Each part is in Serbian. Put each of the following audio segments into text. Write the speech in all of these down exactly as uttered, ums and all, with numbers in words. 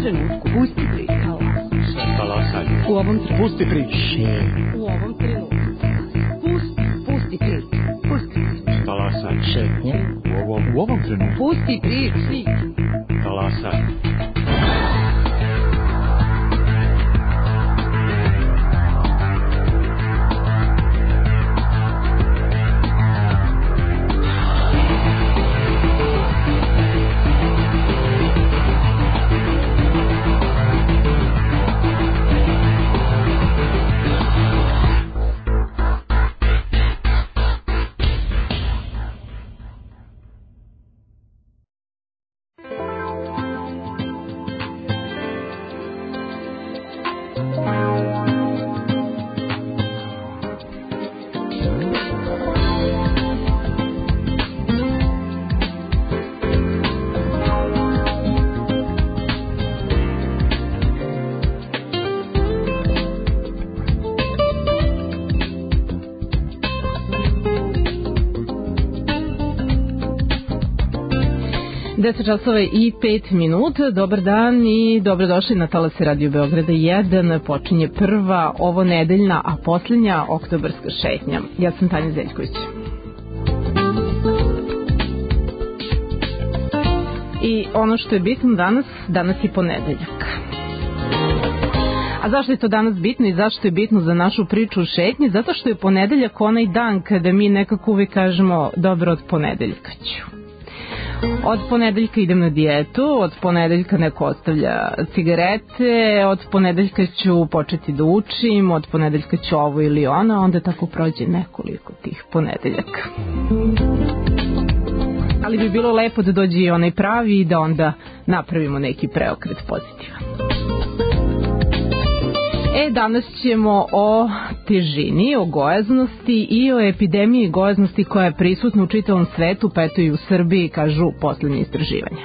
trenutku. Pusti priču. Talasanje. U ovom trenutku. Pusti priču. U ovom trenutku. Pusti, pusti priču. Pusti priču. Talasanje. Šetnje. U ovom, u ovom trenutku. Pusti priču. Talasanje. deset časova i pet minuta. Dobar dan i dobrodošli na Talase Radio Beograda jedan. Počinje prva ovo nedeljna, a posljednja oktobarska šetnja. Ja sam Tanja Zeljković. I ono što je bitno danas, danas je ponedeljak. A zašto je to danas bitno i zašto je bitno za našu priču o šetnji? Zato što je ponedeljak onaj dan kada mi nekako uvijek kažemo dobro, od ponedeljka ću. Od ponedeljka idem na dijetu, od ponedeljka neko ostavlja cigarete, od ponedeljka ću početi da učim, od ponedeljka ću ovo ili ono, onda tako prođe nekoliko tih ponedeljaka. Ali bi bilo lepo da dođe i onaj pravi i da onda napravimo neki preokret pozitivan. E, danas ćemo o težini, o gojaznosti i o epidemiji gojaznosti koja je prisutna u čitavom svetu, pa eto i u Srbiji, kažu poslednje istraživanja.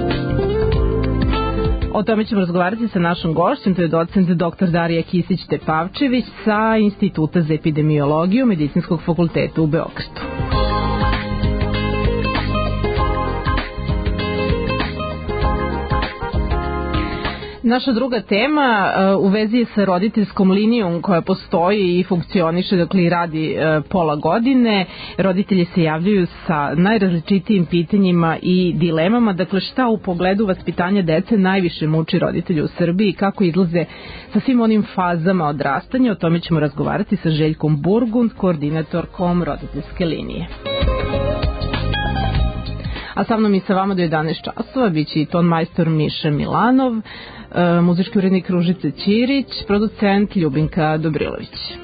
O tome ćemo razgovarati sa našom gošćom, to je docent doktor Darija Kisić-Tepavčević sa Instituta za epidemiologiju Medicinskog fakulteta u Beogradu. Naša druga tema uh, u vezi je sa roditeljskom linijom koja postoji i funkcioniše, dakle i radi uh, pola godine. Roditelji se javljaju sa najrazličitijim pitanjima i dilemama, dakle šta u pogledu vaspitanja dece najviše muči roditelji u Srbiji i kako izlaze sa svim onim fazama odrastanja. O tome ćemo razgovarati sa Željkom Burgund, koordinatorkom roditeljske linije. A sa mnom i sa vama do jedanaest časova biće i ton majstor Miša Milanov, muzički urednik Ružica Ćirić, producent Ljubinka Dobrilović.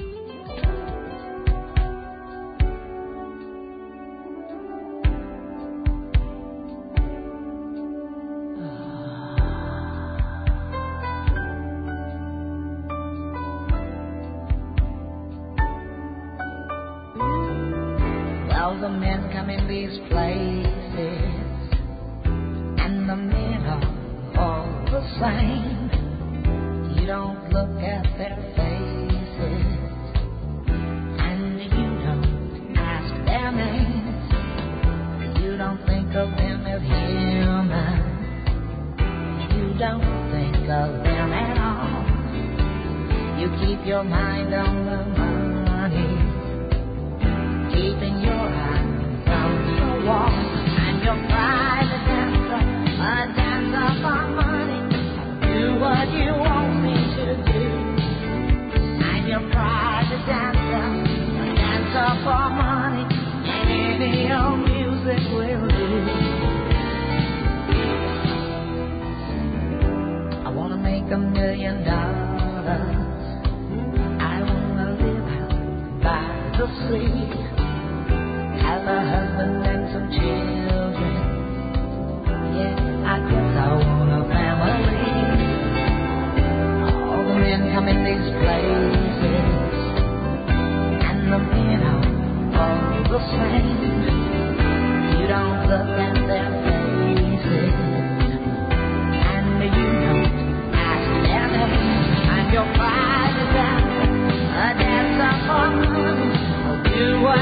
Well, the men come in these places and the men are all the same. You don't look at their faces and you don't ask their names. You don't think of them as human. You don't think of them at all. You keep your mind on the money, keeping your eyes on the wall. And your private dancer, a dancer for money. Do what you want me to do. I'm your private dancer, a dancer for money. And any old music will do. I wanna make a million dollars. I wanna live out by the sea. Have a husband and some children. Yeah, I guess I want a family. All the men come in these places, and the men are all the same. You don't look at their faces, and you don't ask their names. I'm your private dancer, a dancer for money. Do what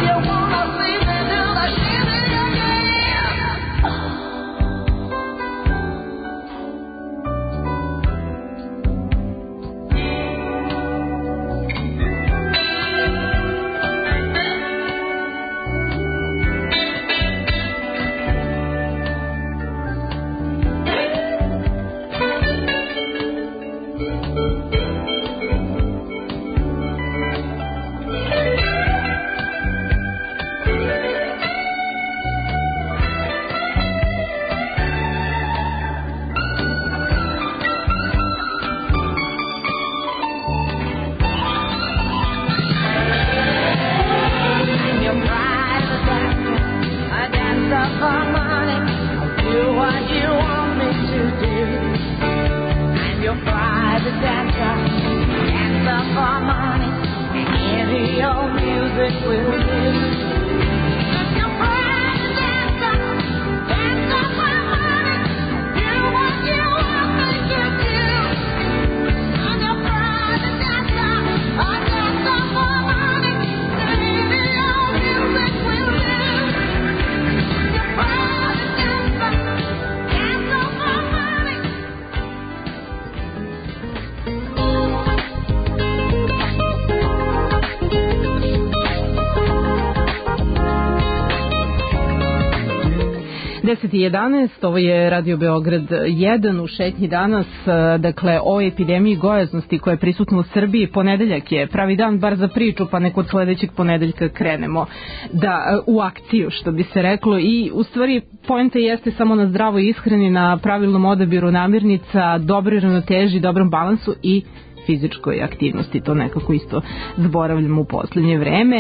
deset i jedanaest, ovo je Radio Beograd jedan u šetnji danas, dakle o epidemiji gojaznosti koja je prisutna u Srbiji. Ponedeljak je pravi dan bar za priču, pa nek od sledećeg ponedeljka krenemo da u akciju, što bi se reklo, i u stvari poenta jeste samo na zdravoj ishrani, na pravilnom odabiru namirnica, dobroj ravnoteži, dobrom balansu i fizičkoj aktivnosti, to nekako isto zaboravljamo u poslednje vreme. E,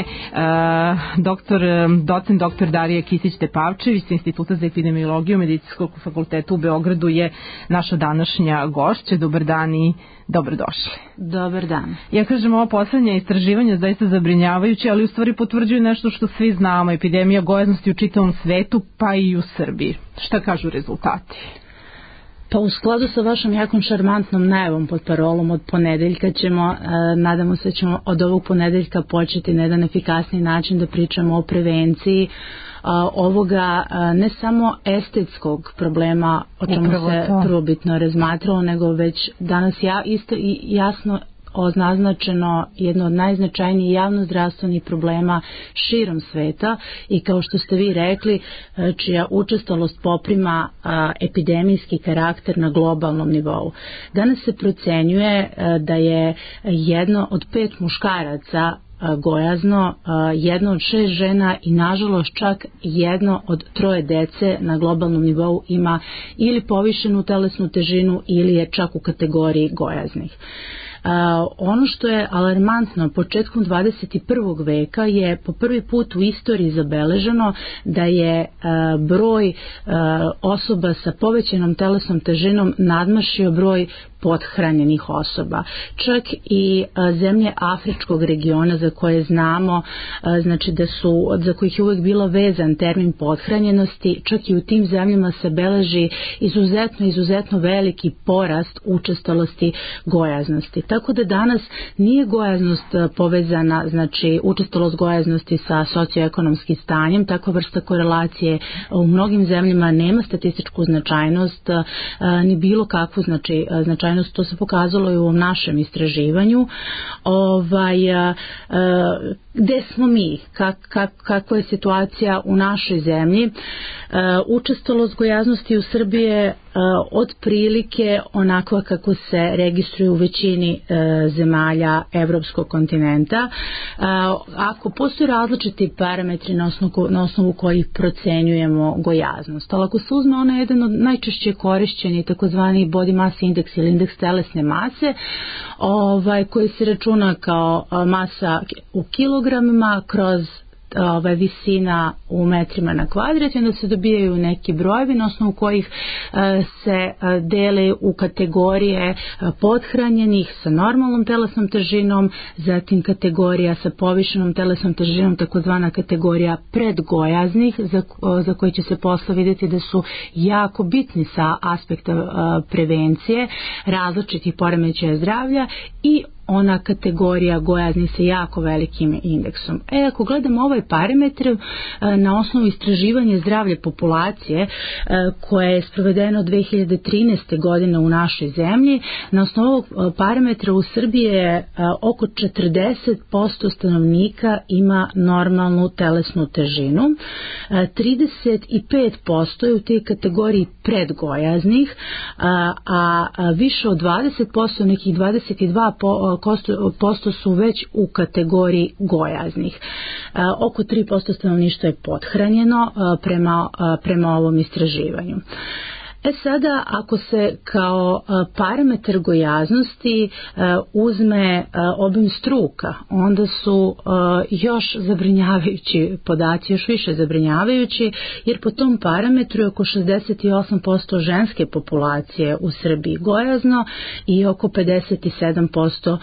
doktor, docent doktor Darija Kisić-Tepavčević sa Instituta za epidemiologiju Medicinskog fakulteta u Beogradu je naša današnja gošća. Dobar dan i dobrodošli. Dobar dan. Ja kažem, ova poslednja istraživanja zaista zabrinjavajuće, ali u stvari potvrđuju nešto što svi znamo, epidemija gojaznosti u čitavom svetu, pa i u Srbiji. Šta kažu rezultati? Pa u skladu sa vašom jakom šarmantnom najavom pod parolom od ponedeljka ćemo, e, nadamo se ćemo od ovog ponedeljka početi na jedan efikasniji način da pričamo o prevenciji a, ovoga a, ne samo estetskog problema o čemu Upravo se to. prvobitno razmatralo, nego već danas ja isto i jasno označeno jedno od najznačajnijih javnozdravstvenih problema širom sveta i kao što ste vi rekli, čija učestalost poprima a, epidemijski karakter na globalnom nivou. Danas se procenjuje a, da je jedno od pet muškaraca gojazno, jedno od šest žena i nažalost čak jedno od troje dece na globalnom nivou ima ili povišenu telesnu težinu ili je čak u kategoriji gojaznih. Uh, ono što je alarmantno početkom dvadeset prvog veka je po prvi put u istoriji zabeleženo da je uh, broj uh, osoba sa povećanom telesnom težinom nadmašio broj pothranjenih osoba. Čak i a, zemlje afričkog regiona za koje znamo, a, znači da su, za kojih je uvek bilo vezan termin pothranjenosti, čak i u tim zemljama se beleži izuzetno, izuzetno veliki porast učestalosti gojaznosti. Tako da danas nije gojaznost povezana, znači učestalost gojaznosti sa socioekonomskim stanjem, takva vrsta korelacije u mnogim zemljama nema statističku značajnost, a, ni bilo kakvu znači, značajnost. To se pokazalo i u ovom našem istraživanju. Ovaj, a, a, gde smo mi? Kak, kak, kakva je situacija u našoj zemlji? A, učestalost gojaznosti u Srbiji je otprilike onako kako se registruju u većini a, zemalja evropskog kontinenta. A, ako postoje različiti parametri na osnovu, na osnovu kojih procenjujemo gojaznost, ali ako se uzme ona jedan od najčešće korišćeni takozvani body mass index ili indeks telesne mase, ovaj, koji se računa kao masa u kilogramima kroz ovaj, visina u metrima na kvadrat, i onda se dobijaju neki brojevi na osnovu kojih a, se a, dele u kategorije a, pothranjenih sa normalnom telesnom težinom, zatim kategorija sa povišenom telesnom težinom, takozvana kategorija predgojaznih, za, a, za koje će se posle vidjeti da su jako bitni sa aspekta a, prevencije različitih poremećaja zdravlja, i ona kategorija gojazni sa jako velikim indeksom. E, ako gledamo ovaj parametar na osnovu istraživanja zdravlja populacije koje je sprovedeno dve hiljade trinaeste. godine u našoj zemlji, na osnovu ovog parametra u Srbiji je oko četrdeset posto stanovnika ima normalnu telesnu težinu, trideset pet posto je u toj kategoriji predgojaznih, a više od dvadeset posto, nekih dvadeset dva posto su već u kategoriji gojaznih. Oko tri posto stanovništva je pothranjeno prema, prema ovom istraživanju. E sada, ako se kao parametar gojaznosti uzme obim struka, onda su još zabrinjavajući podaci, još više zabrinjavajući, jer po tom parametru je oko šezdeset osam posto ženske populacije u Srbiji gojazno i oko pedeset sedam posto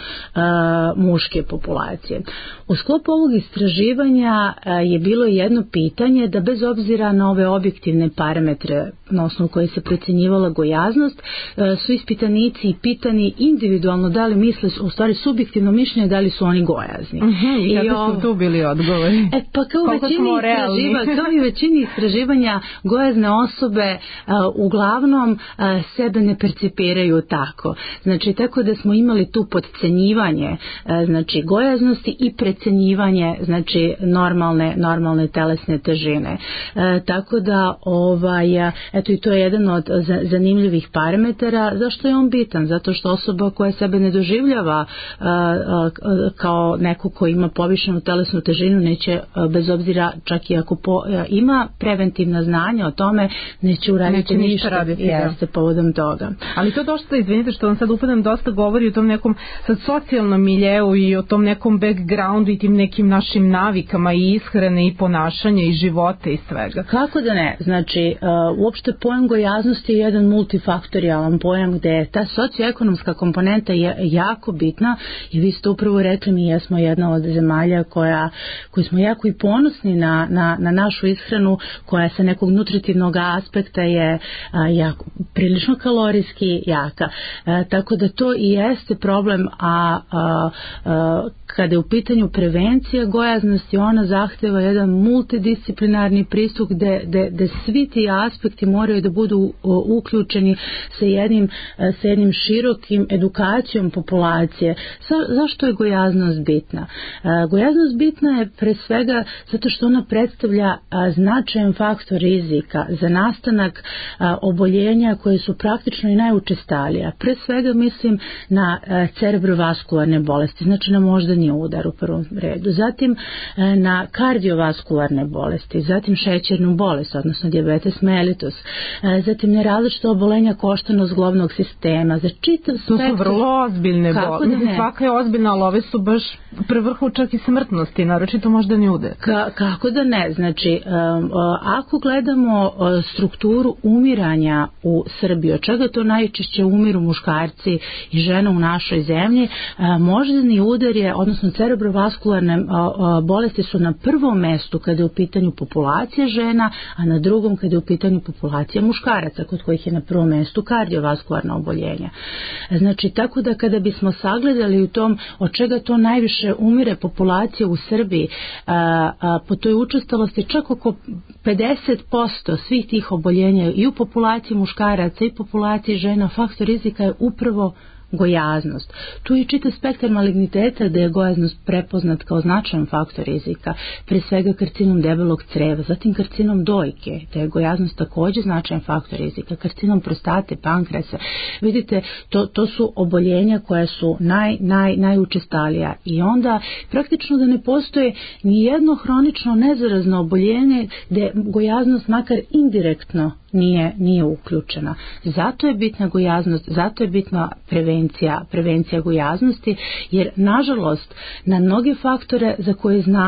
muške populacije. U sklopu ovog istraživanja je bilo jedno pitanje da bez obzira na ove objektivne parametre na osnovu koje se procenjivala gojaznost, su ispitanici i pitani individualno da li misle, u stvari subjektivno mišljenje da li su oni gojazni. Uh-huh, I kada I su tu bili odgovori? E, pa kao većini, istraživa, kao i većini istraživanja gojazne osobe uh, uglavnom uh, sebe ne percipiraju tako. Znači, tako da smo imali tu podcenjivanje uh, znači gojaznosti i precenjivanje znači normalne, normalne telesne težine. Uh, tako da ovaj, eto i to je jedan od zanimljivih parametara. Zašto je on bitan? Zato što osoba koja sebe ne doživljava a, a, kao neko ko ima povišenu telesnu težinu neće, a, bez obzira čak i ako po, a, ima preventivna znanja o tome, neće uraditi neće ništa raditi, jeste povodom toga. Ali to dosta, izvinite što vam sad upadam, dosta govori o tom nekom sad socijalnom miljeu i o tom nekom backgroundu i tim nekim našim navikama i ishrane i ponašanja i života i svega. Kako da ne? Znači, a, uopšte pojam gojaznosti je jedan multifaktorijalan pojam gde je ta socioekonomska komponenta je jako bitna i vi ste upravo rekli, mi jesmo jedna od zemalja koja, koji smo jako i ponosni na, na, na našu ishranu koja sa nekog nutritivnog aspekta je a, jako, prilično kalorijski jaka. A, tako da to i jeste problem, a, a, a kada je u pitanju prevencija gojaznosti, ona zahteva jedan multidisciplinarni pristup gde, gde, gde svi ti aspekti moraju da budu uključeni sa jednim, sa jednim širokim edukacijom populacije. Sa, zašto je gojaznost bitna? Gojaznost bitna je pre svega zato što ona predstavlja značajan faktor rizika za nastanak oboljenja koje su praktično i najučestalija. Pre svega mislim na cerebrovaskularne bolesti, znači na moždani udar u prvom redu, zatim na kardiovaskularne bolesti, zatim šećernu bolest, odnosno dijabetes mellitus, zatim nerazličite obolenja koštano-zglobnog sistema, za čitav spektar. To su vrlo ozbiljne bolesti. Svaka je ozbiljna, ali ove su baš prevrhu čak i smrtnosti, naročito moždani udar. Ka, kako da ne? Znači, um, ako gledamo strukturu umiranja u Srbiji, od čega to najčešće umiru muškarci i žene u našoj zemlji, moždani udar je, odnosno cerebrovaskularne bolesti su na prvom mestu kada je u pitanju populacija žena, a na drugom kada je u pitanju populacija muškaraca, kod kojih je na prvom mestu kardiovaskularna oboljenja. Znači, tako da kada bismo sagledali u tom od čega to najviše umire populacija u Srbiji, a, a, po toj učestalosti čak oko pedeset posto svih tih oboljenja i u populaciji muškaraca i populaciji žena, faktor rizika je upravo gojaznost. Tu je čitav spektar maligniteta da je gojaznost prepoznat kao značajan faktor rizika, pre svega karcinom debelog creva, zatim karcinom dojke, da je gojaznost također značajan faktor rizika, karcinom prostate, pankresa. Vidite, to, to su oboljenja koja su naj, naj, najučestalija i onda praktično da ne postoje ni jedno hronično nezarazno oboljenje gde gojaznost makar indirektno nije, nije uključena. Zato je bitna gojaznost, zato je bitna prevencija, prevencija gojaznosti, jer nažalost na mnoge faktore za koje znamo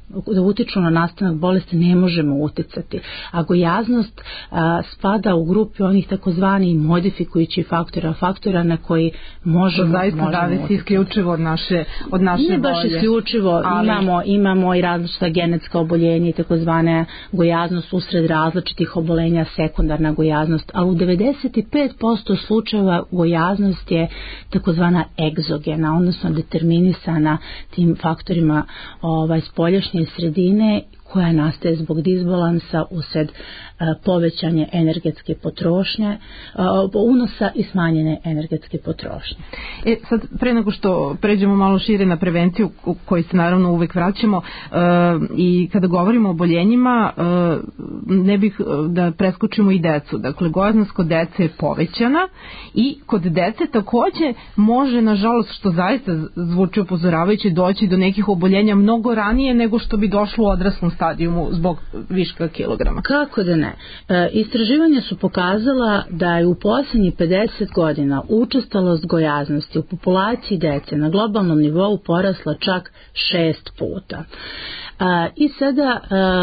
da utiču na nastanak bolesti ne možemo uticati. A gojaznost a, spada u grupi onih takozvani modifikujući faktora, faktora na koji možemo, to zaista možemo zavisi uticati. Isključivo od naše, od naše Nije baš volje. isključivo, ali... imamo, imamo i različita genetska oboljenja i takozvane gojaznost usred različitih oboljenja, sekundarna gojaznost, ali u devedeset pet posto slučajeva gojaznost je takozvana egzogena, odnosno determinisana tim faktorima ovaj, spoljašnje sredine koja nastaje zbog disbalansa usred uh, povećanja energetske potrošnje, uh, unosa i smanjene energetske potrošnje. E, sad, pre nego što pređemo malo šire na prevenciju, u kojoj se naravno uvek vraćamo, uh, i kada govorimo o oboljenjima, uh, ne bih uh, da preskočimo i decu. Dakle, gojaznost kod dece je povećana i kod dece takođe može, nažalost, što zaista zvuči upozoravajuće, doći do nekih oboljenja mnogo ranije nego što bi došlo u odraslom stadijumu zbog viška kilograma. Kako da ne? E, istraživanja su pokazala da je u posljednjih pedeset godina učestalost gojaznosti u populaciji dece na globalnom nivou porasla čak šest puta. E, I sada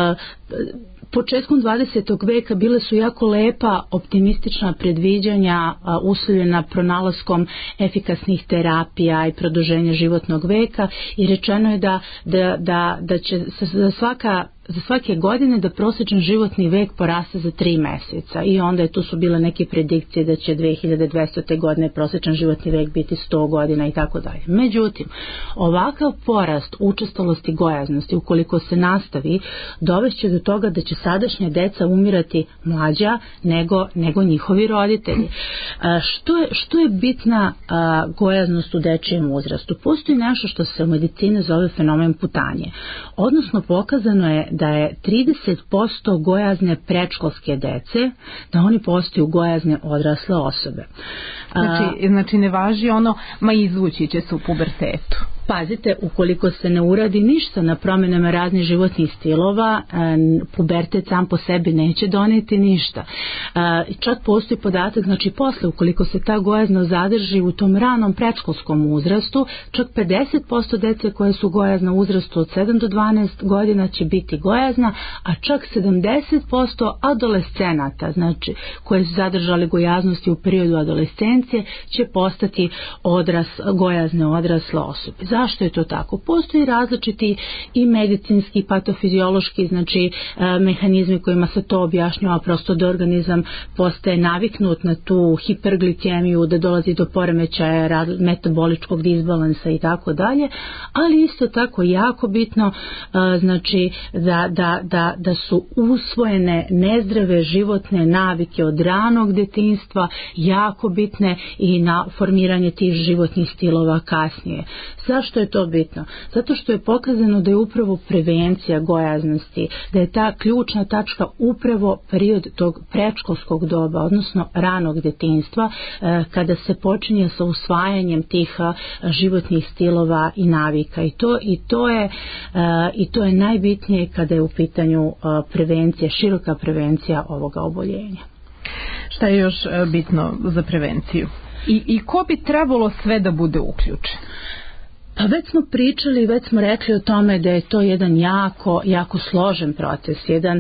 e, početkom dvadesetog veka bile su jako lepa optimistična predviđanja uslovljena pronalaskom efikasnih terapija i produženja životnog veka i rečeno je da, da, da, da će za svaka za svake godine da prosječan životni vek poraste za tri meseca i onda je tu su bile neke predikcije da će dve hiljade dvesete godine prosječan životni vek biti sto godina i tako dalje. Međutim, ovakav porast učestalosti gojaznosti ukoliko se nastavi dovešće do toga da će sadašnja deca umirati mlađa nego, nego njihovi roditelji. A, što, je, što je bitna a, gojaznost u dečijem uzrastu? Postoji nešto što se u medicini zove fenomen putanje. Odnosno pokazano je da je trideset posto gojazne predškolske dece, da oni postaju gojazne odrasle osobe. Znači, znači ne važi ono, ma izvući će se u pubertetu. Pazite, ukoliko se ne uradi ništa na promjenama raznih životnih stilova, pubertet sam po sebi neće doneti ništa. Čak postoji podatak, znači posle, ukoliko se ta gojaznost zadrži u tom ranom predškolskom uzrastu, čak pedeset posto dece koje su gojazna u uzrastu od sedam do dvanaest godina će biti gojazna, a čak sedamdeset posto adolescenata, znači koje su zadržali gojaznosti u periodu adolescencije, će postati odras, gojazne odrasle osobe. Zašto je to tako? Postoji različiti i medicinski, patofiziološki, znači e, mehanizmi kojima se to objašnjava, prosto da organizam postaje naviknut na tu hiperglikemiju, da dolazi do poremećaja metaboličkog disbalansa i tako dalje, ali isto tako jako bitno e, znači da, da, da, da su usvojene nezdrave životne navike od ranog detinjstva jako bitne i na formiranje tih životnih stilova kasnije. Zašto je to bitno? Zato što je pokazano da je upravo prevencija gojaznosti, da je ta ključna tačka upravo period tog predškolskog doba, odnosno ranog detinjstva, kada se počinje sa usvajanjem tih životnih stilova i navika. I to, i to je, i to je najbitnije kada je u pitanju prevencija, široka prevencija ovoga oboljenja. Šta je još bitno za prevenciju? I, i ko bi trebalo sve da bude uključen? Pa već smo pričali, već smo rekli o tome da je to jedan jako, jako složen proces, jedan e,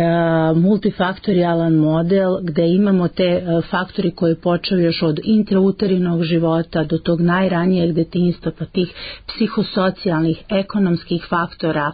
multifaktorijalan model gde imamo te e, faktori koji počeli još od intrauterinnog života do tog najranijeg detinjstva, pa tih psihosocijalnih, ekonomskih faktora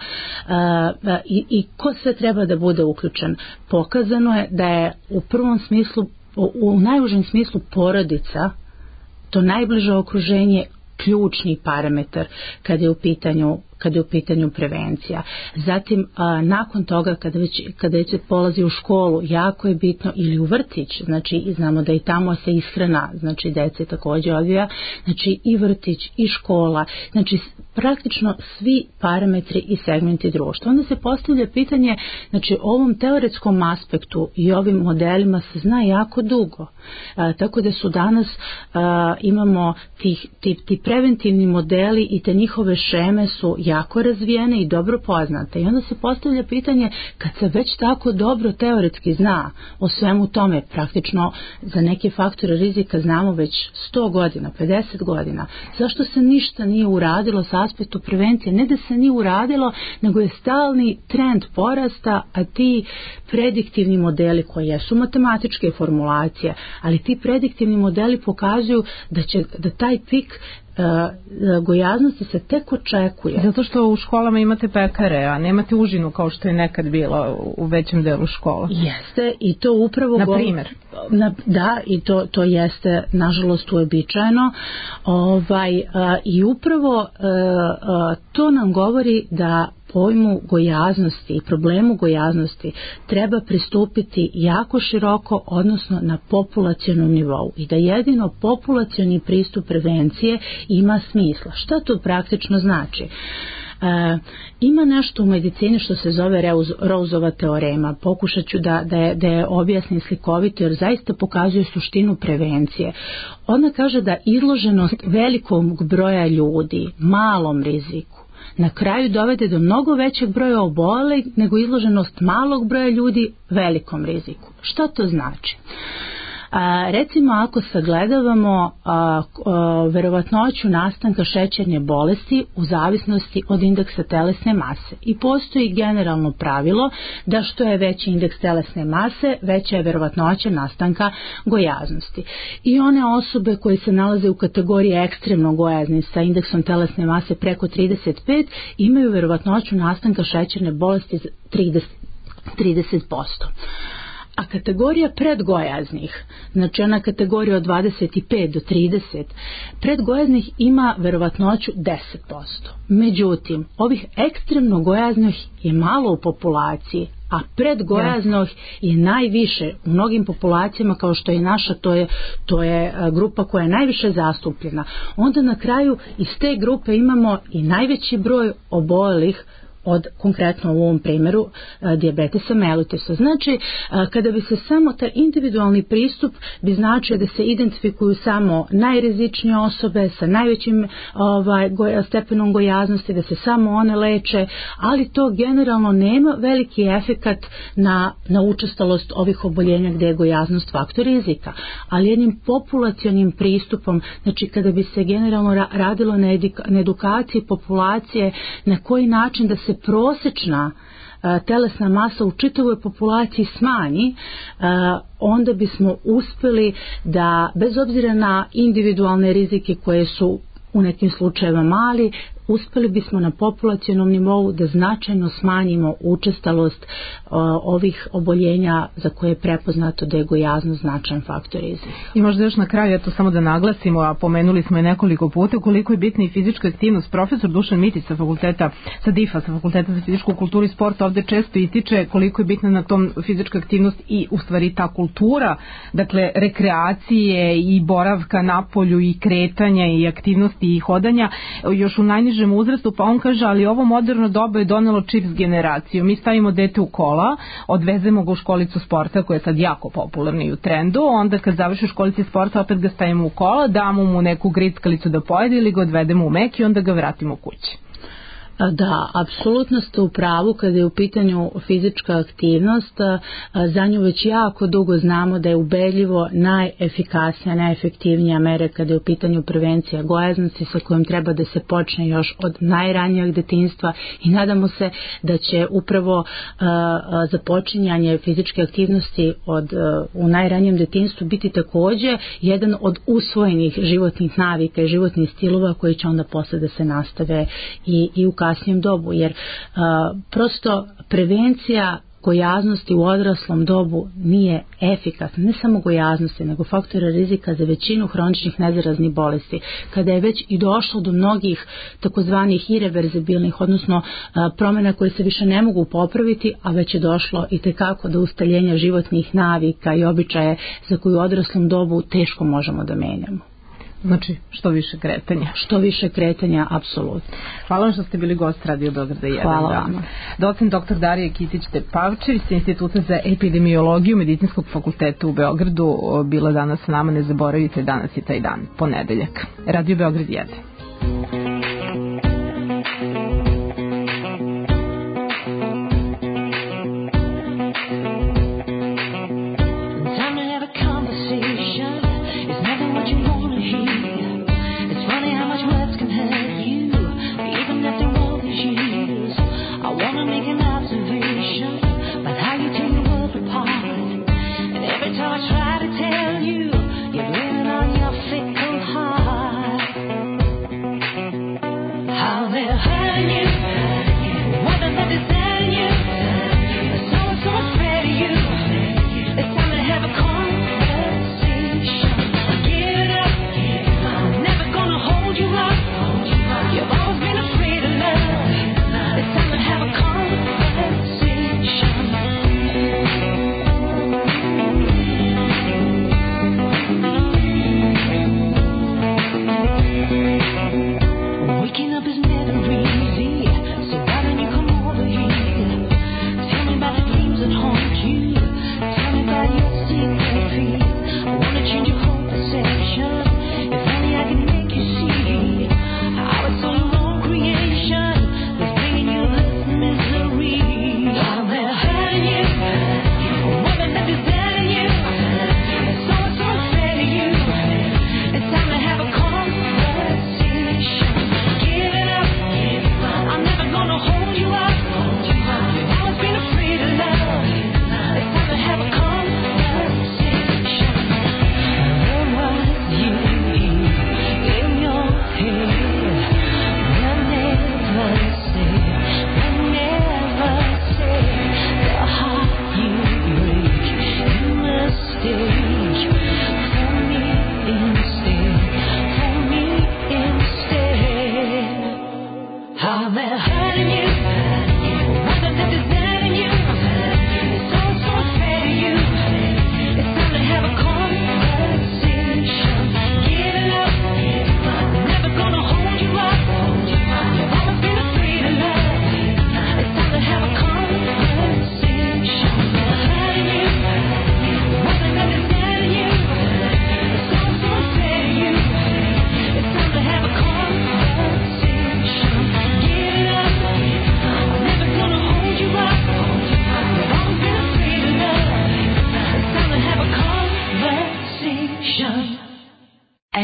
e, i, i ko sve treba da bude uključen. Pokazano je da je u prvom smislu, u, u najužem smislu porodica, to najbliže okruženje, ključni parametar kada je u pitanju kada je u pitanju prevencija. Zatim, a, nakon toga, kada već, kada već polazi u školu, jako je bitno, ili u vrtić, znači znamo da i tamo se ishrana, znači dece također odvija, znači i vrtić, i škola, znači praktično svi parametri i segmenti društva. Onda se postavlja pitanje, znači ovom teoretskom aspektu i ovim modelima se zna jako dugo. A, tako da su danas a, imamo tih, ti, ti preventivni modeli i te njihove šeme su jako razvijene i dobro poznate. I onda se postavlja pitanje, kad se već tako dobro teoretski zna o svemu tome, praktično za neke faktore rizika znamo već sto godina, pedeset godina, zašto se ništa nije uradilo sa aspektu prevencije? Ne da se nije uradilo, nego je stalni trend porasta, a ti prediktivni modeli koji jesu matematičke formulacije, ali ti prediktivni modeli pokazuju da će da taj pik Uh, gojaznosti se tek očekuje. Zato što u školama imate pekare, a nemate užinu kao što je nekad bilo u većem delu škola. Jeste, i to upravo... Na primjer? Na, da, i to, to jeste nažalost uobičajeno. Ovaj, uh, I upravo uh, uh, to nam govori da pojmu gojaznosti i problemu gojaznosti treba pristupiti jako široko, odnosno na populacionom nivou, i da jedino populacioni pristup prevencije ima smisla. Šta to praktično znači? E, ima nešto u medicini što se zove Roseova teorema. Pokušat ću da, da, je, da je objasnim slikovito, jer zaista pokazuje suštinu prevencije. Ona kaže da izloženost velikog broja ljudi malom riziku na kraju dovede do mnogo većeg broja obolelih nego izloženost malog broja ljudi velikom riziku. Šta to znači? A, recimo ako sagledavamo a, a, verovatnoću nastanka šećerne bolesti u zavisnosti od indeksa telesne mase, i postoji generalno pravilo da što je veći indeks telesne mase, veća je verovatnoća nastanka gojaznosti. I one osobe koje se nalaze u kategoriji ekstremno gojazni sa indeksom telesne mase preko trideset pet imaju verovatnoću nastanka šećerne bolesti trideset posto. A kategorija predgojaznih, znači ona kategorija od dvadeset pet do trideset, predgojaznih ima verovatnoću deset posto. Međutim, ovih ekstremno gojaznih je malo u populaciji, a predgojaznih je najviše u mnogim populacijama kao što je naša, to je, to je grupa koja je najviše zastupljena. Onda na kraju iz te grupe imamo i najveći broj obolelih od, konkretno u ovom primjeru, dijabetesa mellitusa. Znači, kada bi se samo taj individualni pristup bi značio da se identifikuju samo najrizičnije osobe sa najvećim ovaj, goj, stepenom gojaznosti, da se samo one leče, ali to generalno nema veliki efekat na, na učestalost ovih oboljenja gdje je gojaznost faktor rizika. Ali jednim populacionim pristupom, znači kada bi se generalno radilo na, edika, na edukaciji populacije, na koji način da se prosječna a, telesna masa u čitavoj populaciji smanji, a, onda bismo uspjeli da, bez obzira na individualne rizike koje su u nekim slučajevima mali, uspjeli bismo na populacionom nivou da značajno smanjimo učestalost uh, ovih oboljenja za koje je prepoznato da je gojaznost značajan faktor rizika. I možda još na kraju, eto samo da naglasimo, a pomenuli smo je nekoliko puta, koliko je bitna i fizička aktivnost. Profesor Dušan Mitić sa fakulteta, sa D I F-a, sa fakulteta za fizičku kulturu i sport, ovde često ističe koliko je bitna na tom fizička aktivnost i u stvari ta kultura, dakle rekreacije i boravka na polju i kretanja i aktivnosti i hodanja još u najnižem uzrastu, pa on kaže, ali ovo moderno doba je donelo čips generaciju. Mi stavimo dete u kola, odvezemo ga u školicu sporta koja je sad jako popularna i u trendu, onda kad završi u školici sporta opet ga stavimo u kola, damo mu neku grickalicu da pojede ili ga odvedemo u Mek i onda ga vratimo kući. Da, apsolutno ste u pravu kada je u pitanju fizička aktivnost. Za nju već jako dugo znamo da je ubedljivo najefikasnija, najefektivnija mera kada je u pitanju prevencija gojaznosti, sa kojom treba da se počne još od najranijeg detinjstva, i nadamo se da će upravo započinjanje fizičke aktivnosti od, u najranijem detinjstvu biti također jedan od usvojenih životnih navika i životnih stilova koji će onda posle da se nastave i, i u kasnijem dobu, jer a, prosto prevencija gojaznosti u odraslom dobu nije efikasna, ne samo gojaznosti, nego faktora rizika za većinu hroničnih nezaraznih bolesti. Kada je već i došlo do mnogih takozvanih ireverzibilnih, odnosno a, promjena koje se više ne mogu popraviti, a već je došlo i tekako do ustaljenja životnih navika i običaje za koju u odraslom dobu teško možemo da menjamo. Znači, što više kretanja. Što više kretanja, apsolutno. Hvala vam što ste bili gost Radio Beograda jedan Hvala dan. vam. Docent doktor Darija Kitić-Tepavčević sa Instituta za epidemiologiju Medicinskog fakulteta u Beogradu bila danas s nama. Ne zaboravite, danas je taj dan, ponedeljak. Radio Beograd jedan.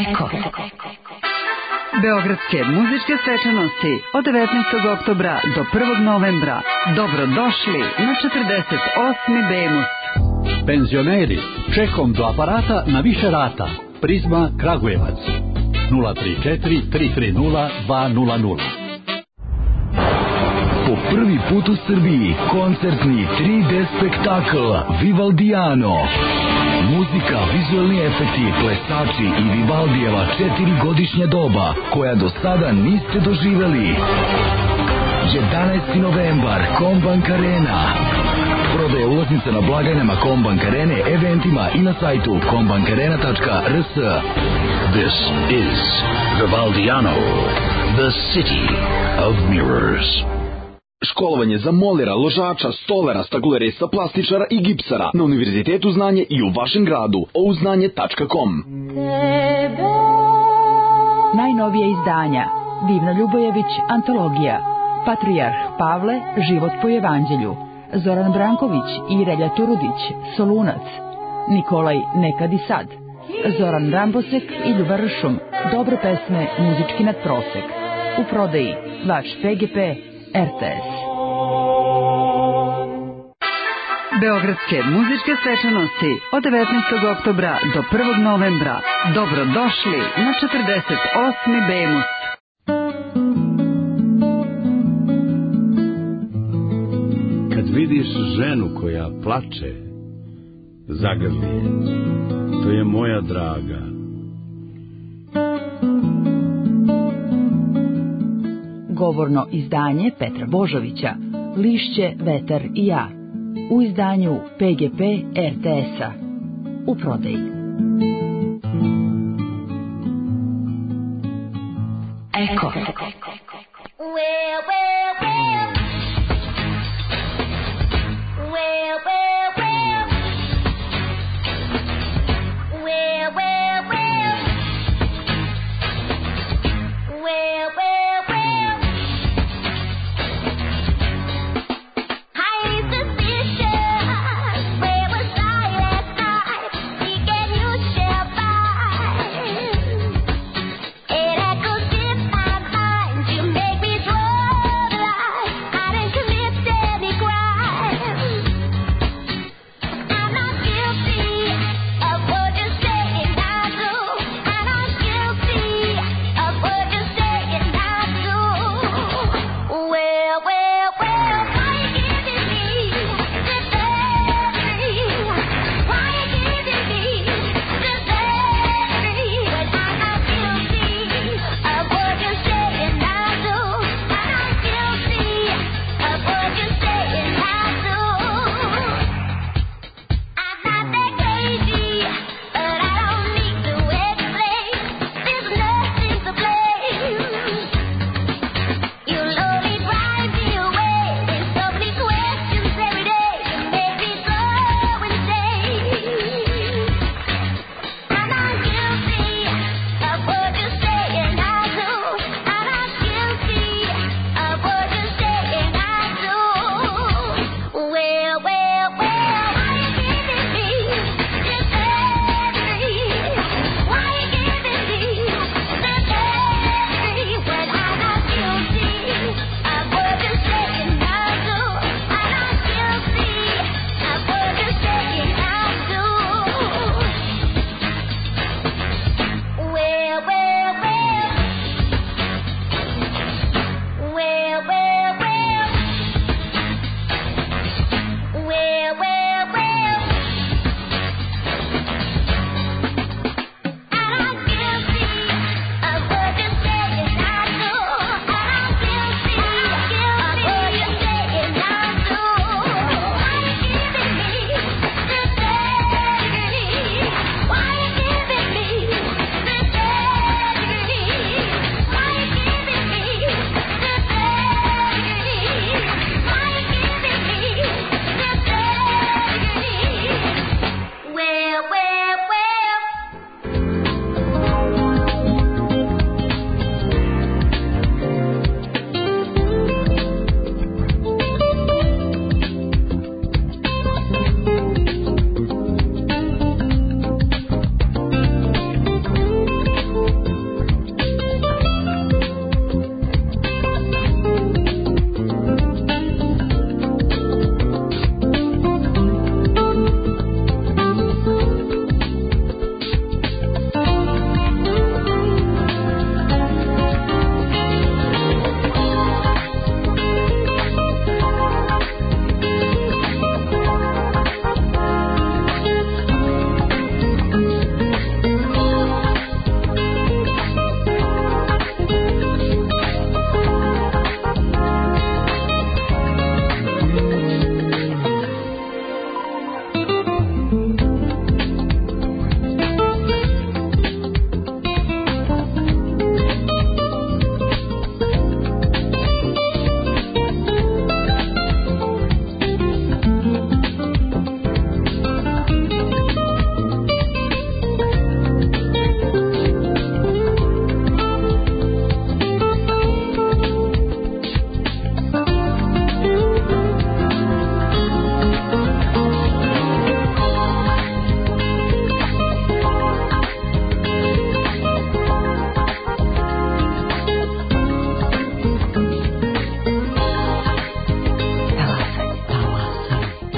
Eko. Beogradske muzičke svečanosti od devetnaestog oktobra do prvog novembra. Dobrodošli na četrdeset osmi Bemus. Penzioneri, čekom do aparata na više rata. Prizma Kragujevac. nula tri četiri tri tri nula dva nula nula. Po prvi put u Srbiji koncertni tri D spektakl Vivaldiano. Muzika, vizualni efekti, plesači i Vivaldijeva četiri godišnja doba koja do sada niste doživeli. jedanaesti novembar, Kombank Arena. Prodaje ulaznica na blagajnama Kombank Arene, eventima i na sajtu kombankarena tačka r s. This is Vivaldiano, the city of mirrors. Školovanje za molera, ložača, stolera, stagulerista, plastičara i gipsara na Univerzitetu znanje i u vašem gradu. ouznanje tačka com. Najnovije izdanja: Divna Ljubojević, antologija, Patrijarh Pavle, život po evanđelju, Zoran Branković i Relja Turudić, Solunac, Nikolaj Nekad i sad, Zoran Rambosek i Ljuba Ršum, dobre pesme, muzički nadprosek. U prodaji Vač P G P, R T S. Beogradske muzičke svečanosti od devetnaestog oktobra do prvog novembra. Dobrodošli na četrdeset osmi Bemus. Kad vidiš ženu koja plače, zagrli je. To je moja draga. Govorno izdanje Petra Božovića, Lišće, vetar i ja. U izdanju P G P R T S-a. U prodaji. Eko. Well, well, well. Well, well, well. Well, well, well. Well, well, well. I ain't suspicious. Where was I last night? We get you share by. It echoes in my mind. You make me draw.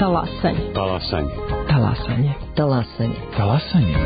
Talasanje. Talasanje. Talasanje. Talasanje. Talasanje.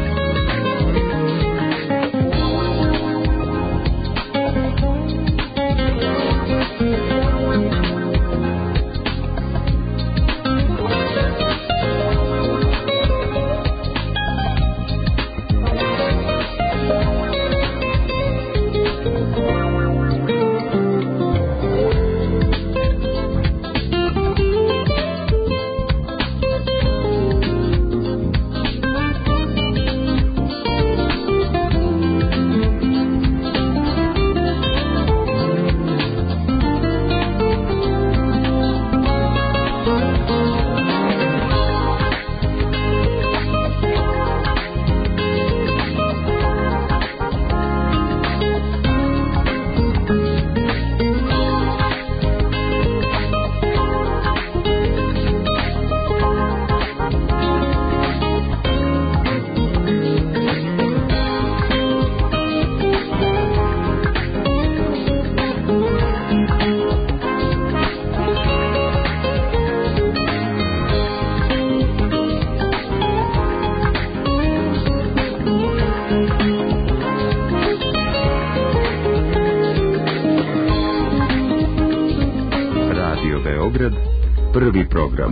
Prvi program.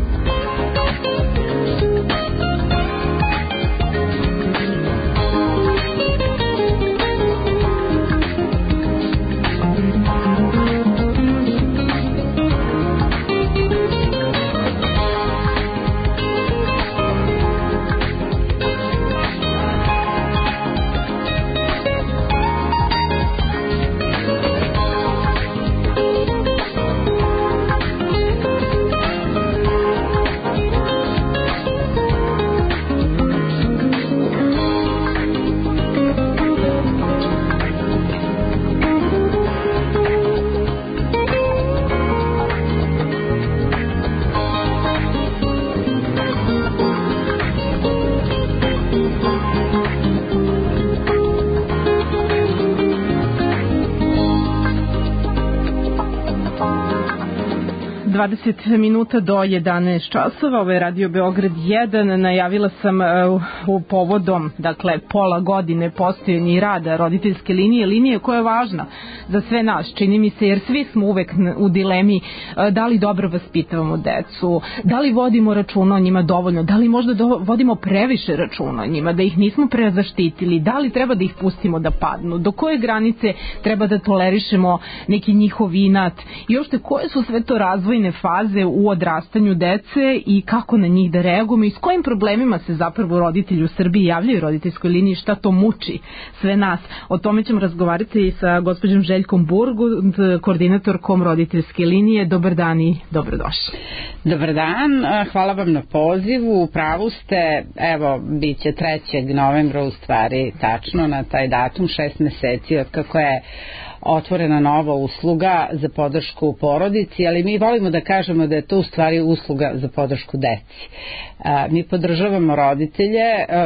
dvadeset minuta do jedanaest časova, ovo je Radio Beograd jedan, najavila sam uh, u povodom, dakle, pola godine postojanja i rada roditeljske linije, linije koja je važna za sve nas, čini mi se, jer svi smo uvek u dilemi uh, da li dobro vaspitavamo decu, da li vodimo računa o njima dovoljno, da li možda do, vodimo previše računa o njima, da ih nismo prezaštitili, da li treba da ih pustimo da padnu, do koje granice treba da tolerišemo neki njihov inat i uopšte koje su sve to razvojne faze u odrastanju dece i kako na njih da reagujemo i s kojim problemima se zapravo roditelji u Srbiji javljaju roditeljskoj liniji, šta to muči sve nas. O tome ćemo razgovarati i sa gospođom Željkom Burgund, koordinatorkom roditeljske linije. Dobar dan i dobrodošli. Dobar dan, hvala vam na pozivu. U pravu ste, evo, bit će trećeg novembra u stvari tačno na taj datum, šest meseci od kako je otvorena nova usluga za podršku porodici, ali mi volimo da kažemo da je to u stvari usluga za podršku deci. Mi podržavamo roditelje,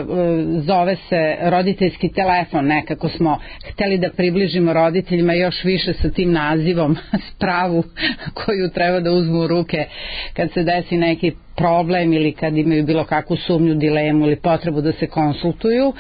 zove se roditeljski telefon, nekako smo hteli da približimo roditeljima još više sa tim nazivom spravu koju treba da uzmu u ruke kad se desi neki problem ili kad imaju bilo kakvu sumnju, dilemu ili potrebu da se konsultuju.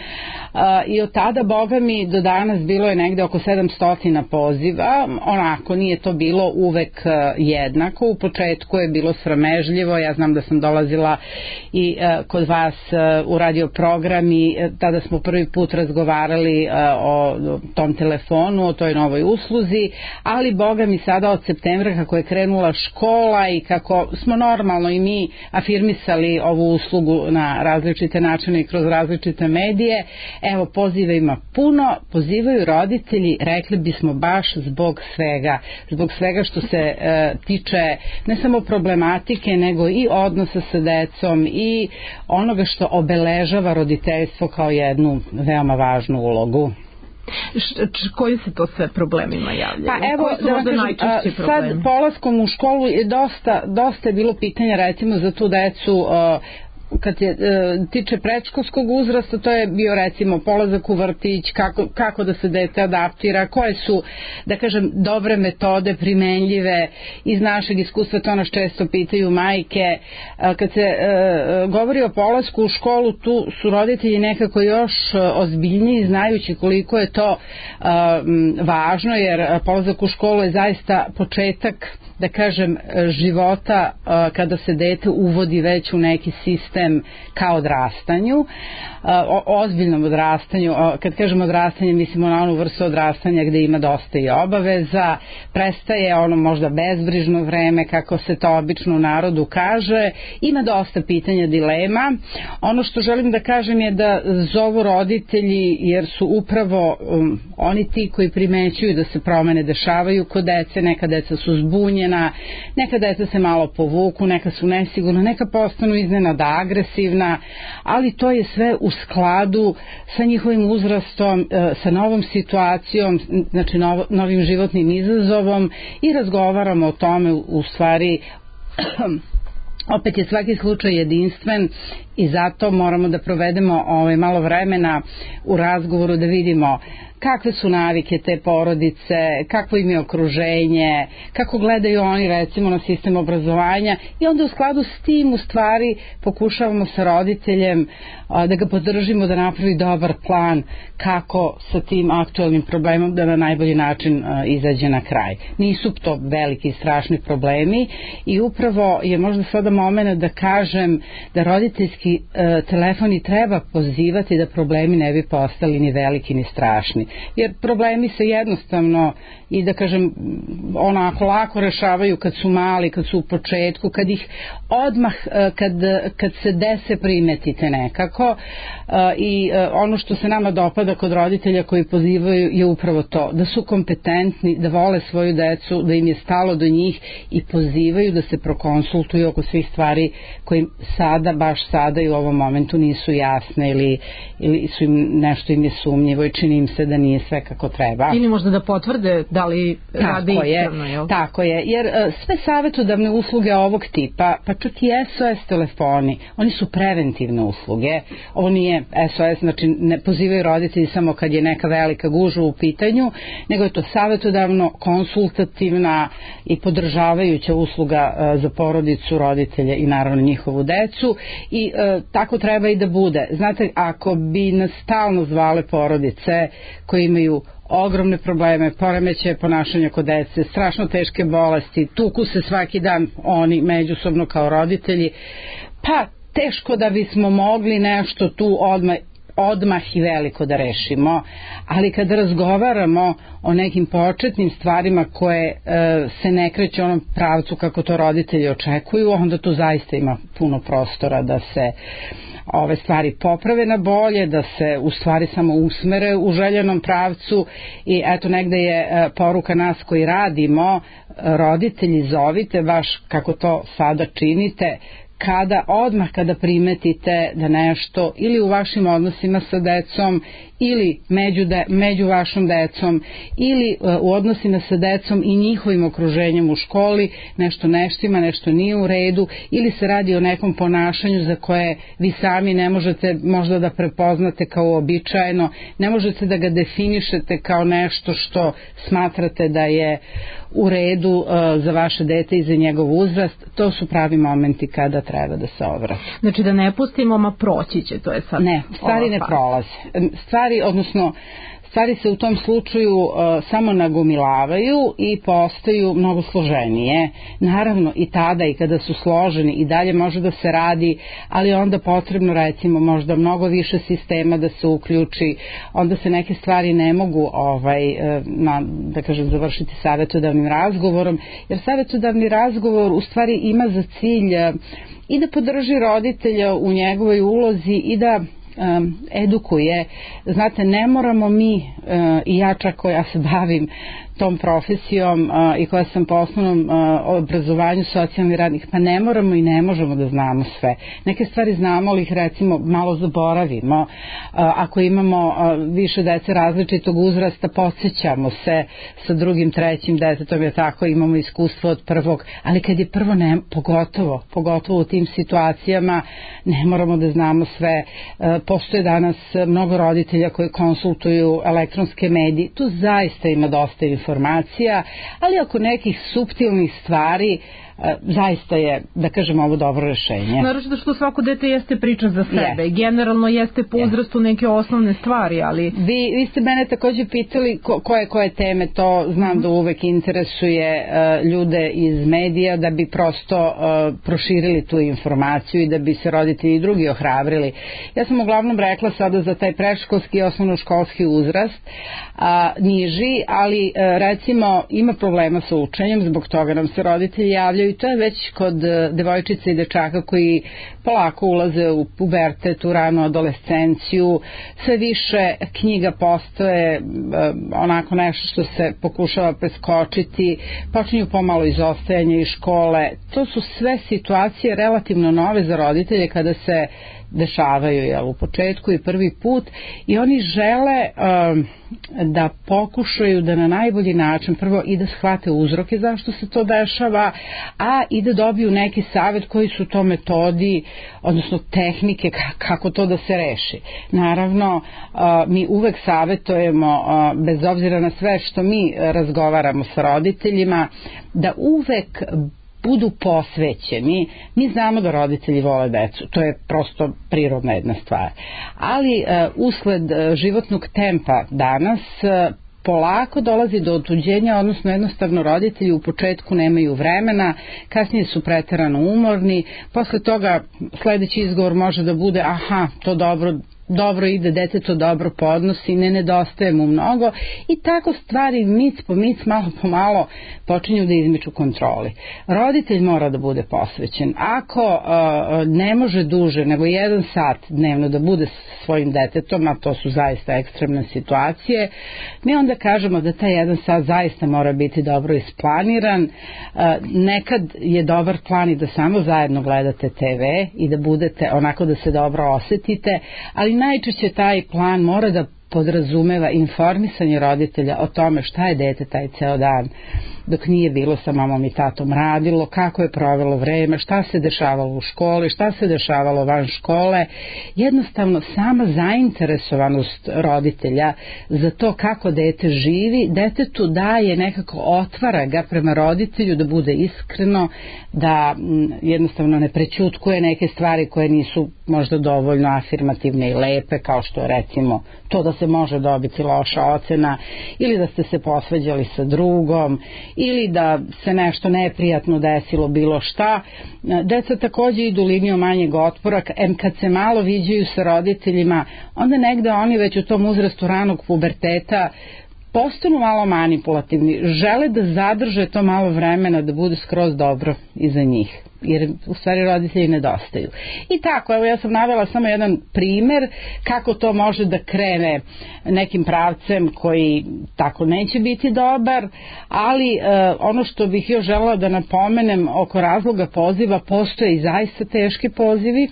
I od tada, boga mi, do danas bilo je negde oko sedamsto poziva, onako nije to bilo uvek jednako, u početku je bilo sramežljivo, ja znam da sam dolazila i kod vas u radio program i tada smo prvi put razgovarali o tom telefonu, o toj novoj usluzi, ali boga mi sada od septembra kako je krenula škola i kako smo normalno i mi afirmisali ovu uslugu na različite načine i kroz različite medije, evo poziva ima puno, pozivaju roditelji, rekli bismo baš zbog svega, zbog svega što se e, tiče ne samo problematike nego i odnosa sa decom i onoga što obeležava roditeljstvo kao jednu veoma važnu ulogu. Š, č, koji se to sve problemima javljaju? Pa evo, da vam kažem, sad polaskom u školu je dosta, dosta je bilo pitanja recimo za tu decu, kad se e, tiče predškolskog uzrasta, to je bio recimo polazak u vrtić, kako, kako da se dete adaptira, koje su, da kažem, dobre metode primenljive iz našeg iskustva, to nas često pitaju majke. E, kad se e, govori o polasku u školu, tu su roditelji nekako još ozbiljniji, znajući koliko je to e, važno, jer polazak u školu je zaista početak, da kažem, života kada se dete uvodi već u neki sistem ka odrastanju, o ozbiljnom odrastanju. Kad kažem odrastanje, mislimo na onu vrstu odrastanja gde ima dosta i obaveza, prestaje ono možda bezbrižno vreme, kako se to obično u narodu kaže, ima dosta pitanja, dilema. Ono što želim da kažem je da zovu roditelji, jer su upravo um, oni ti koji primećuju da se promene dešavaju kod dece. Neka deca su zbunjena, neka deca se malo povuku, neka su nesigurna, neka postanu iznenada agresivna, ali to je sve u skladu sa njihovim uzrastom, sa novom situacijom, znači novo, novim životnim izazovom, i razgovaramo o tome u stvari. Opet je svaki slučaj jedinstven i zato moramo da provedemo ovaj, malo vremena u razgovoru da vidimo kakve su navike te porodice, kakvo im je okruženje, kako gledaju oni recimo na sistem obrazovanja, i onda u skladu s tim u stvari pokušavamo sa roditeljem a, da ga podržimo da napravi dobar plan kako sa tim aktualnim problemom da na najbolji način a, izađe na kraj. Nisu to veliki i strašni problemi i upravo je možda sada moment da kažem da roditeljski a, telefoni treba pozivati da problemi ne bi postali ni veliki ni strašni. Jer problemi se jednostavno i da kažem onako lako rešavaju kad su mali, kad su u početku, kad ih odmah, kad, kad se dese primetite nekako, i ono što se nama dopada kod roditelja koji pozivaju je upravo to, da su kompetentni, da vole svoju decu, da im je stalo do njih i pozivaju da se prokonsultuju oko svih stvari koji sada, baš sada i u ovom momentu nisu jasne ili, ili su im, nešto im je sumnjivo i čini im se da nije sve kako treba. Ili možda da potvrde da li radi ispravno, jel? Tako je, jer uh, sve savjetodavne usluge ovog tipa, pa čak i S O S telefoni, oni su preventivne usluge. Ovo nije S O S, znači ne pozivaju roditelji samo kad je neka velika gužva u pitanju, nego je to savjetodavno, konsultativna i podržavajuća usluga uh, za porodicu, roditelje i naravno njihovu decu, i uh, tako treba i da bude. Znate, ako bi nas stalno zvale porodice koje imaju ogromne probleme, poremećaje ponašanja kod dece, strašno teške bolesti, tuku se svaki dan oni međusobno kao roditelji, pa teško da bismo mogli nešto tu odmah odmah i veliko da rešimo, ali kada razgovaramo o nekim početnim stvarima koje e, se ne kreće u onom pravcu kako to roditelji očekuju, onda tu zaista ima puno prostora da se ove stvari poprave na bolje, da se u stvari samo usmere u željenom pravcu. I eto, negde je e, poruka nas koji radimo, roditelji, zovite baš kako to sada činite, kada odmah kada primetite da nešto ili u vašim odnosima sa decom ili među, de, među vašom decom ili uh, u odnosima sa decom i njihovim okruženjem u školi nešto neštima, nešto nije u redu, ili se radi o nekom ponašanju za koje vi sami ne možete možda da prepoznate kao uobičajeno, ne možete da ga definišete kao nešto što smatrate da je u redu uh, za vaše dete i za njegov uzrast, to su pravi momenti kada treba da se obrati. Znači da ne pustimo, ma proći će, to je sad. Ne, stvari ne prolaze. Stvari, odnosno, stvari se u tom slučaju uh, samo nagomilavaju i postaju mnogo složenije. Naravno i tada i kada su složeni i dalje može da se radi, ali onda potrebno recimo možda mnogo više sistema da se uključi, onda se neke stvari ne mogu ovaj, na, da kažem, završiti savjetodavnim razgovorom, jer savjetodavni razgovor u stvari ima za cilj i da podrži roditelja u njegovoj ulozi i da Um, edukuje. Znate, ne moramo mi uh, i ja čak koja se bavim tom profesijom uh, i koja sam po osnovnom uh, obrazovanju socijalni radnik, pa ne moramo i ne možemo da znamo sve. Neke stvari znamo, ali ih recimo malo zaboravimo. Uh, ako imamo uh, više dece različitog uzrasta, podsjećamo se sa drugim, trećim detetom, je tako, imamo iskustvo od prvog, ali kad je prvo ne, pogotovo, pogotovo u tim situacijama ne moramo da znamo sve. Uh, postoje danas mnogo roditelja koji konsultuju elektronske medije, tu zaista ima dosta informacija, ali oko nekih suptilnih stvari zaista je, da kažem, ovo dobro rešenje. Naravno što svako dete jeste priča za sebe. Yes. Generalno jeste po uzrastu yes. neke osnovne stvari, ali... Vi, vi ste mene takođe pitali ko, koje, koje teme, to znam mm-hmm. da uvek interesuje uh, ljude iz medija, da bi prosto uh, proširili tu informaciju i da bi se roditelji i drugi ohrabrili. Ja sam uglavnom rekla sada za taj predškolski i osnovnoškolski uzrast, a, niži, ali uh, recimo ima problema sa učenjem, zbog toga nam se roditelji javljaju. I to je već kod devojčica i dečaka koji polako ulaze u pubertet, u ranu adolescenciju. Sve više knjiga postoje onako nešto što se pokušava preskočiti, počinju pomalo izostajanje iz škole. To su sve situacije relativno nove za roditelje kada se dešavaju, jel, u početku i prvi put, i oni žele um, da pokušaju da na najbolji način prvo i da shvate uzroke zašto se to dešava, a i da dobiju neki savjet koji su to metodi, odnosno tehnike kako to da se reši. Naravno, uh, mi uvek savjetujemo, uh, bez obzira na sve što mi razgovaramo sa roditeljima, da uvek budu posvećeni. Mi znamo da roditelji vole decu, to je prosto prirodna jedna stvar. Ali uh, usled uh, životnog tempa danas uh, polako dolazi do otuđenja, odnosno jednostavno roditelji u početku nemaju vremena, kasnije su preterano umorni, posle toga sledeći izgovor može da bude aha, to dobro dobro ide, dete to dobro podnosi, ne nedostaje mu mnogo, i tako stvari mic po mic, malo po malo počinju da izmiču kontroli. Roditelj mora da bude posvećen. Ako uh, ne može duže nego jedan sat dnevno da bude s svojim detetom, a to su zaista ekstremne situacije, mi onda kažemo da taj jedan sat zaista mora biti dobro isplaniran. Uh, nekad je dobar plan i da samo zajedno gledate te ve i da budete onako da se dobro osetite, ali najčešće taj plan mora da podrazumeva informisanje roditelja o tome šta je dete taj ceo dan dok nije bilo sa mamom i tatom radilo, kako je provelo vreme, šta se dešavalo u školi, šta se dešavalo van škole. Jednostavno sama zainteresovanost roditelja za to kako dete živi, detetu daje, nekako otvara ga prema roditelju da bude iskreno, da m, jednostavno ne prećutkuje neke stvari koje nisu možda dovoljno afirmativne i lepe, kao što recimo to da se može dobiti loša ocena ili da ste se posvađali sa drugom ili da se nešto neprijatno desilo, bilo šta. Deca takođe idu linijom manjeg otpora, em kad se malo viđaju sa roditeljima, onda negde oni već u tom uzrastu ranog puberteta postanu malo manipulativni, žele da zadrže to malo vremena da bude skroz dobro i za njih, jer u stvari roditelji nedostaju. I tako, evo ja sam navela samo jedan primer kako to može da krene nekim pravcem koji tako neće biti dobar, ali e, ono što bih još želela da napomenem oko razloga poziva, postoje i zaista teški pozivi.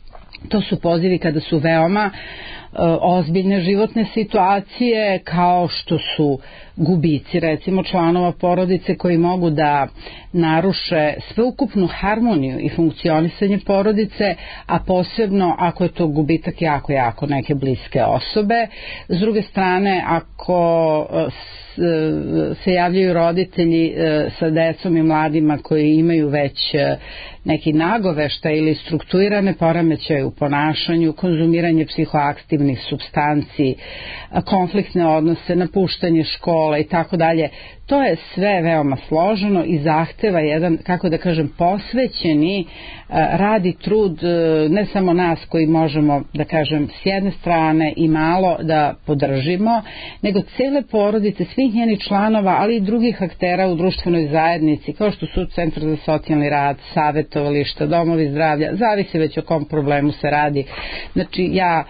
To su pozivi kada su veoma ozbiljne životne situacije, kao što su gubici recimo članova porodice koji mogu da naruše sveukupnu harmoniju i funkcionisanje porodice, a posebno ako je to gubitak jako, jako neke bliske osobe. S druge strane, ako se javljaju roditelji sa decom i mladima koji imaju već neki nagoveštaj ili strukturirane poremećaje u ponašanju, konzumiranje psihoaktivnih supstanci, konfliktne odnose, napuštanje škola i tako dalje, to je sve veoma složeno i zahteva jedan, kako da kažem, posvećeni rad i trud ne samo nas koji možemo, da kažem, s jedne strane i malo da podržimo, nego cele porodice, svih njenih članova, ali i drugih aktera u društvenoj zajednici, kao što su Centar za socijalni rad, savjetovališta, domovi zdravlja, zavisi već o kom problemu se radi. Znači, ja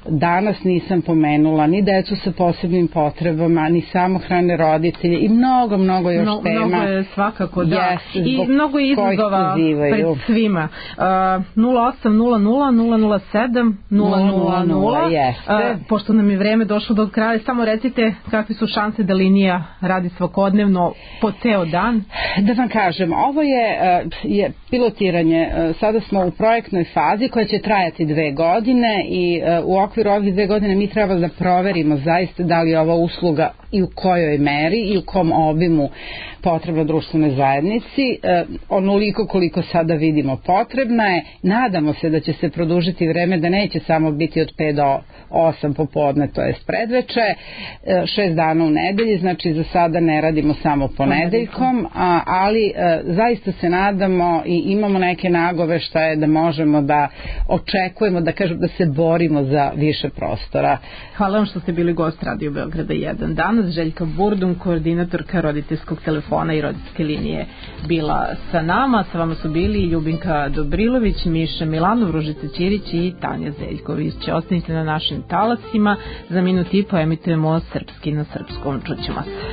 danas nisam pomenula ni decu sa posebnim potrebama, ni samohrane roditelje i mnogo, mnogo još no, tema. Mnogo je svakako, da. Yes, I mnogo je izazova pred svima. Uh, nula osam nula nula nula nula sedam nula nula nula. Uh, pošto nam je vreme došlo do kraja, samo recite kakve su šanse da linija radi svakodnevno po ceo dan? Da vam kažem, ovo je, je pilotiranje. Sada smo u projektnoj fazi koja će trajati dve godine i u okviru ovih dve godine mi treba da proverimo zaista da li je ova usluga i u kojoj meri i u kom obimu potrebna društvenoj zajednici. E, onoliko koliko sada vidimo potrebna je. Nadamo se da će se produžiti vreme, da neće samo biti od pet do osam popodne, to je predveče, e, šest dana u nedelji, znači za sada ne radimo samo ponedeljkom, a, ali e, zaista se nadamo i imamo neke nagoveštaje da možemo da očekujemo, da kažem da se borimo za više prostora. Hvala vam što ste bili gost Radio Beograda jedan. Danas Željka Burdun, koordinatorka roditeljskog telefona i roditeljske linije, bila sa nama. Sa vama su bili Ljubinka Dobrilović, Miša Milanov, Ružica Ćirić i Tanja Zeljković. Ostanite na našim talasima. Za minut i po emitujemo Srpski na srpskom. Čućemo se.